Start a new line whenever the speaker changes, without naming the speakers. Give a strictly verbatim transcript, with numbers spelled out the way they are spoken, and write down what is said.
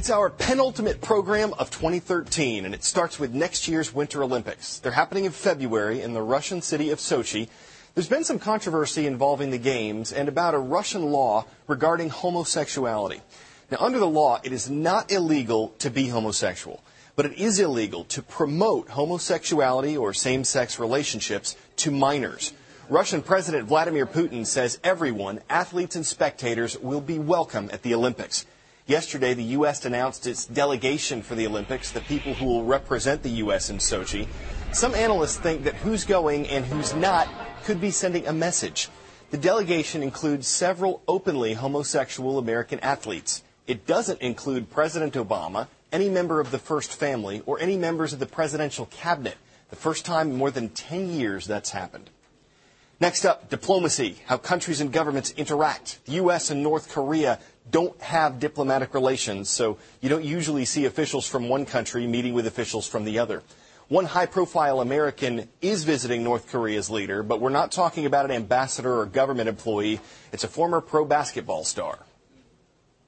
It's our penultimate program of twenty thirteen, and it starts with next year's Winter Olympics. They're happening in February in the Russian city of Sochi. There's been some controversy involving the games and about a Russian law regarding homosexuality. Now, under the law, it is not illegal to be homosexual, but it is illegal to promote homosexuality or same-sex relationships to minors. Russian President Vladimir Putin says everyone, athletes and spectators, will be welcome at the Olympics. Yesterday, the U S announced its delegation for the Olympics, the people who will represent the U S in Sochi. Some analysts think that who's going and who's not could be sending a message. The delegation includes several openly homosexual American athletes. It doesn't include President Obama, any member of the First Family, or any members of the presidential cabinet. The first time in more than ten years that's happened. Next up, diplomacy, how countries and governments interact. The U S and North Korea don't have diplomatic relations, so you don't usually see officials from one country meeting with officials from the other. One high-profile American is visiting North Korea's leader, but we're not talking about an ambassador or government employee. It's a former pro basketball star.